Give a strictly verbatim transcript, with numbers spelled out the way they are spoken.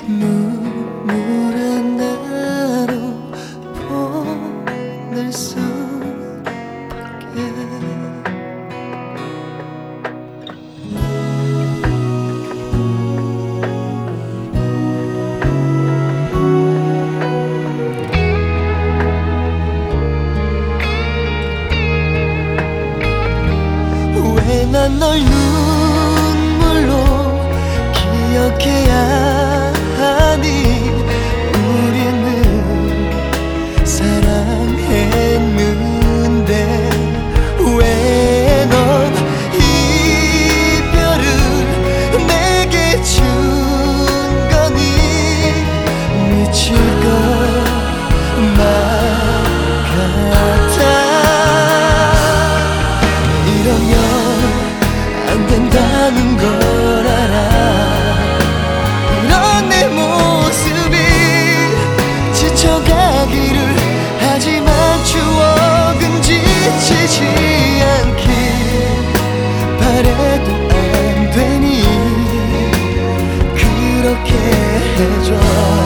눈물은 나로 보낼 수밖에. 왜 난 널 눈물로 기억해야 하니. 우리는 사랑했는데 왜 넌 이별을 내게 준 거니. 미칠 것만 같아. 이러면 안 된다는 걸 알아. 이런 내 모습이 지쳐가기를. 하지만 추억은 지치지 않길 바래도 안 되니. 그렇게 해줘.